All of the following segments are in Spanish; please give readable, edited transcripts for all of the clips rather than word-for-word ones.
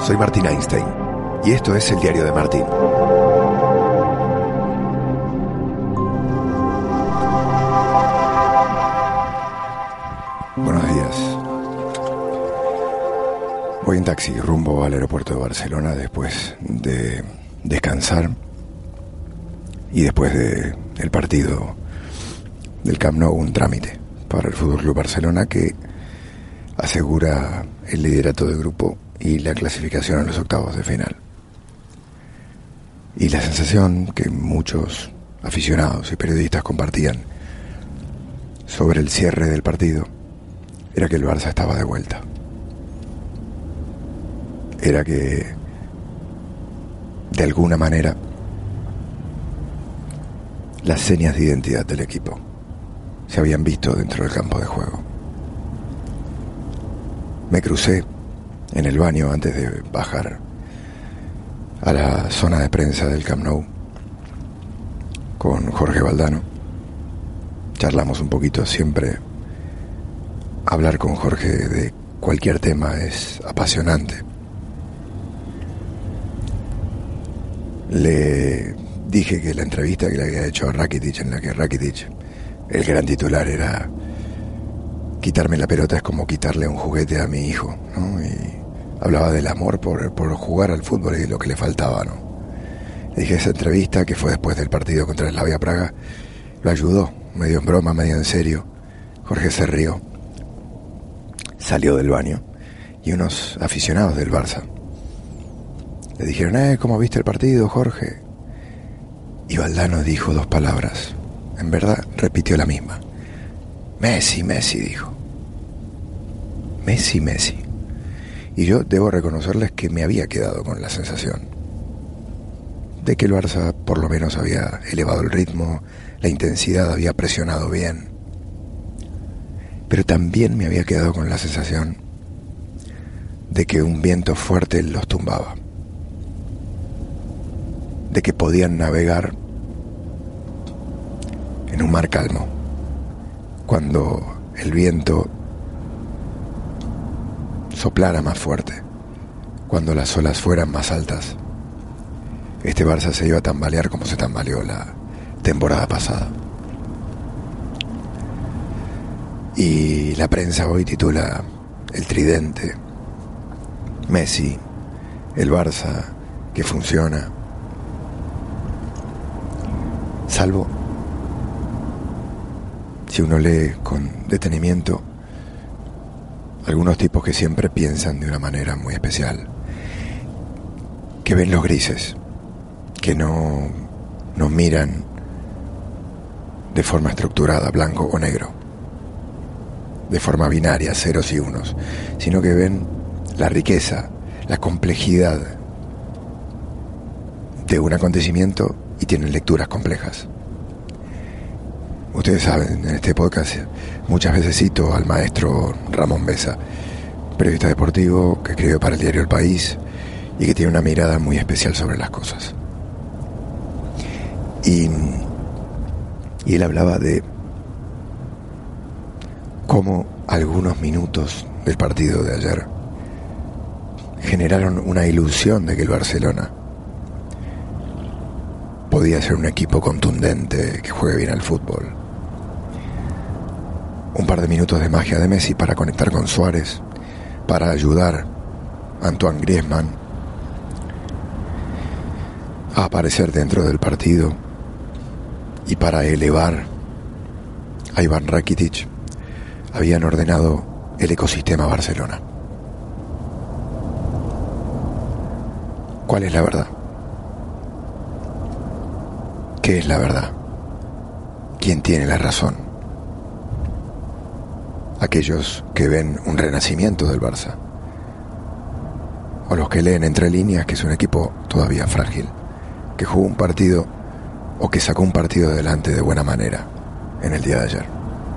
Soy Martín Einstein y esto es el Diario de Martín. Buenos días. Voy en taxi rumbo al aeropuerto de Barcelona después de descansar y después del partido del Camp Nou, un trámite para el Fútbol Club Barcelona que asegura el liderato del grupo y la clasificación a los octavos de final. Y la sensación que muchos aficionados y periodistas compartían sobre el cierre del partido era que el Barça estaba de vuelta. Era que, de alguna manera, las señas de identidad del equipo se habían visto dentro del campo de juego. Me crucé en el baño antes de bajar a la zona de prensa del Camp Nou con Jorge Valdano. Charlamos un poquito. Siempre hablar con Jorge de cualquier tema es apasionante. Le dije que la entrevista que le había hecho a Rakitic, en la que Rakitic, el gran titular, era: quitarme la pelota es como quitarle un juguete a mi hijo, ¿no? Y hablaba del amor por jugar al fútbol y lo que le faltaba, ¿no? Le dije: esa entrevista, que fue después del partido contra el Slavia Praga, lo ayudó, medio en broma, medio en serio. Jorge se rió, salió del baño y unos aficionados del Barça le dijeron: ¿cómo viste el partido, Jorge? Y Valdano dijo dos palabras. En verdad, repitió la misma. Messi, Messi, dijo. Messi, Messi. Y yo debo reconocerles que me había quedado con la sensación de que el Barça por lo menos había elevado el ritmo, la intensidad, había presionado bien. Pero también me había quedado con la sensación de que un viento fuerte los tumbaba, de que podían navegar en un mar calmo. Cuando el viento soplara más fuerte, cuando las olas fueran más altas, este Barça se iba a tambalear como se tambaleó la temporada pasada. Y la prensa hoy titula El Tridente, Messi, el Barça que funciona. Salvo si uno lee con detenimiento algunos tipos que siempre piensan de una manera muy especial, que ven los grises, que no miran de forma estructurada, blanco o negro, de forma binaria, ceros y unos, sino que ven la riqueza, la complejidad de un acontecimiento y tienen lecturas complejas. Ustedes saben, en este podcast muchas veces cito al maestro Ramón Besa, periodista deportivo que escribe para el diario El País y que tiene una mirada muy especial sobre las cosas. Y él hablaba de cómo algunos minutos del partido de ayer generaron una ilusión de que el Barcelona podía ser un equipo contundente, que juegue bien al fútbol. Un par de minutos de magia de Messi para conectar con Suárez, para ayudar a Antoine Griezmann a aparecer dentro del partido y para elevar a Iván Rakitic, habían ordenado el ecosistema Barcelona. ¿Cuál es la verdad? ¿Qué es la verdad? ¿Quién tiene la razón? ¿Aquellos que ven un renacimiento del Barça? ¿O los que leen entre líneas que es un equipo todavía frágil, que jugó un partido o que sacó un partido adelante de buena manera en el día de ayer?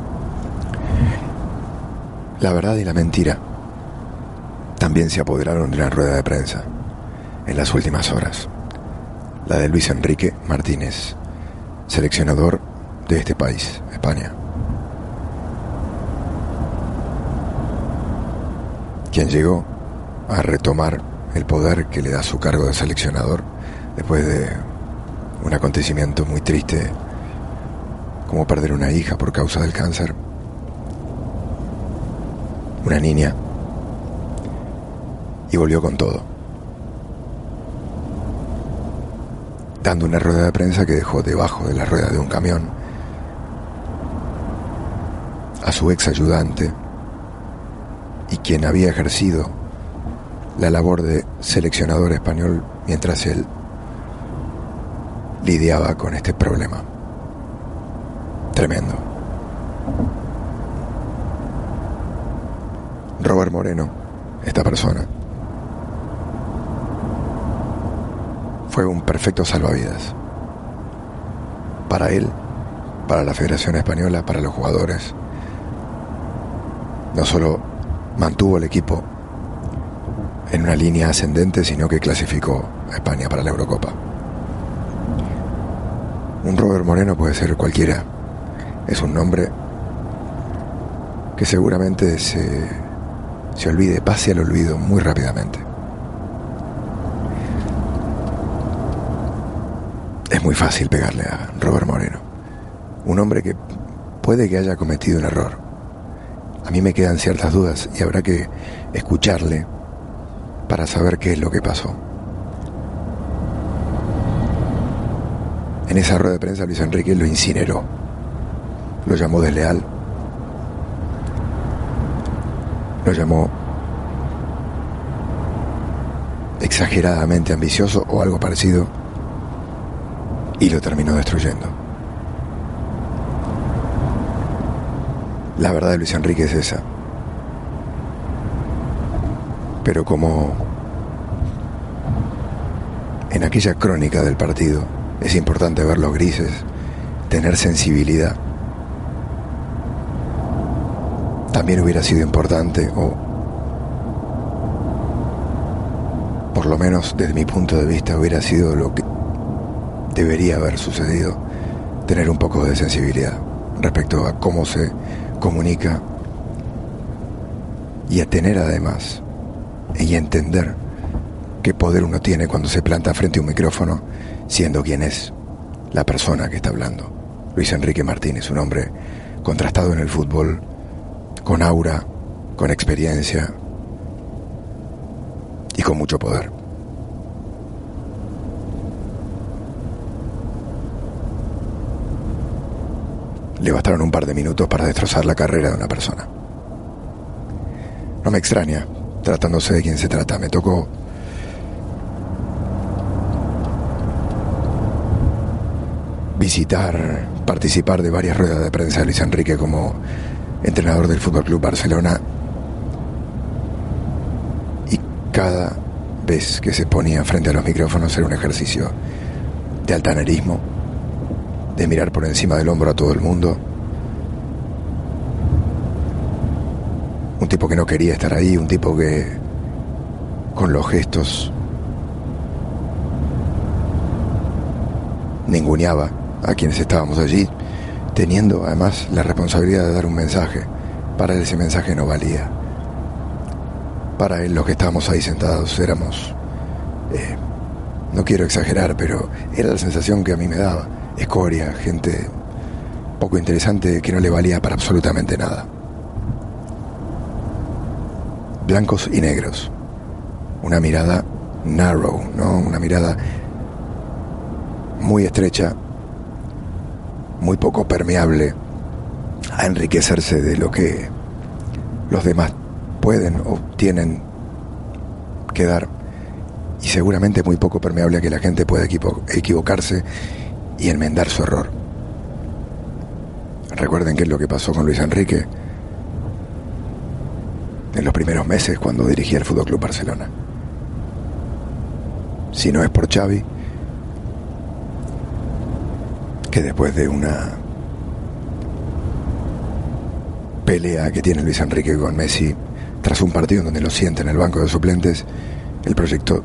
La verdad y la mentira también se apoderaron de una rueda de prensa en las últimas horas. La de Luis Enrique Martínez, seleccionador de este país, España, quien llegó a retomar el poder que le da su cargo de seleccionador después de un acontecimiento muy triste como perder una hija por causa del cáncer, una niña, y volvió con todo, dando una rueda de prensa que dejó debajo de la rueda de un camión a su ex ayudante y quien había ejercido la labor de seleccionador español mientras él lidiaba con este problema tremendo. Robert Moreno, esta persona, fue un perfecto salvavidas para él, para la Federación Española, para los jugadores. No solo mantuvo el equipo en una línea ascendente, sino que clasificó a España para la Eurocopa. Un Robert Moreno puede ser cualquiera. Es un nombre que seguramente se olvide, pase al olvido muy rápidamente. Es muy fácil pegarle a Robert Moreno, un hombre que puede que haya cometido un error. A mí me quedan ciertas dudas y habrá que escucharle para saber qué es lo que pasó. En esa rueda de prensa Luis Enrique lo incineró, lo llamó desleal, lo llamó exageradamente ambicioso o algo parecido y lo terminó destruyendo. La verdad de Luis Enrique es esa. Pero como en aquella crónica del partido es importante ver los grises, tener sensibilidad, también hubiera sido importante, o por lo menos desde mi punto de vista hubiera sido lo que debería haber sucedido, tener un poco de sensibilidad respecto a cómo se comunica y a tener además y entender qué poder uno tiene cuando se planta frente a un micrófono siendo quien es la persona que está hablando. Luis Enrique Martínez, un hombre contrastado en el fútbol, con aura, con experiencia y con mucho poder. Le bastaron un par de minutos para destrozar la carrera de una persona. No me extraña, tratándose de quien se trata. Me tocó visitar, participar de varias ruedas de prensa de Luis Enrique como entrenador del Fútbol Club Barcelona, y cada vez que se ponía frente a los micrófonos era un ejercicio de altanerismo, de mirar por encima del hombro a todo el mundo. Un tipo que no quería estar ahí, un tipo que con los gestos ninguneaba a quienes estábamos allí, teniendo además la responsabilidad de dar un mensaje. Para él ese mensaje no valía. Para él los que estábamos ahí sentados éramos, no quiero exagerar, pero era la sensación que a mí me daba, escoria, gente poco interesante que no le valía para absolutamente nada. Blancos y negros, una mirada narrow, ¿no? Una mirada muy estrecha, muy poco permeable a enriquecerse de lo que los demás pueden o tienen que dar, y seguramente muy poco permeable a que la gente pueda equivocarse y enmendar su error. Recuerden qué es lo que pasó con Luis Enrique en los primeros meses cuando dirigía el Fútbol Club Barcelona. Si no es por Xavi, que después de una pelea que tiene Luis Enrique con Messi tras un partido en donde lo sienta en el banco de suplentes, el proyecto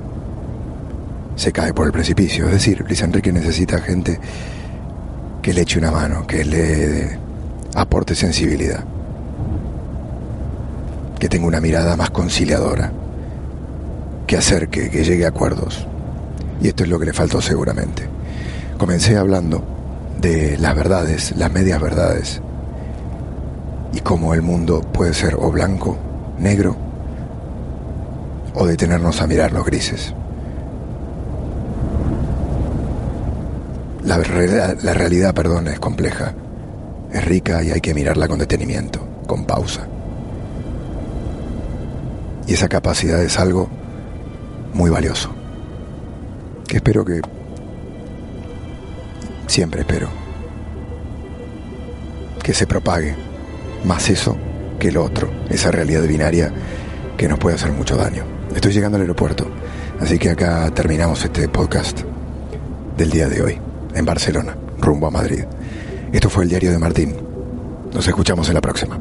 se cae por el precipicio. Es decir, Luis Enrique necesita gente que le eche una mano, que le aporte sensibilidad, que tenga una mirada más conciliadora, que hacer que llegue a acuerdos. Y esto es lo que le faltó seguramente. Comencé hablando de las verdades, las medias verdades, y cómo el mundo puede ser o blanco, negro, o detenernos a mirar los grises. La realidad, es compleja, es rica y hay que mirarla con detenimiento, con pausa. Y esa capacidad es algo muy valioso, que espero que, siempre espero, que se propague más eso que lo otro, esa realidad binaria que nos puede hacer mucho daño. Estoy llegando al aeropuerto, así que acá terminamos este podcast del día de hoy, en Barcelona, rumbo a Madrid. Esto fue el Diario de Martín. Nos escuchamos en la próxima.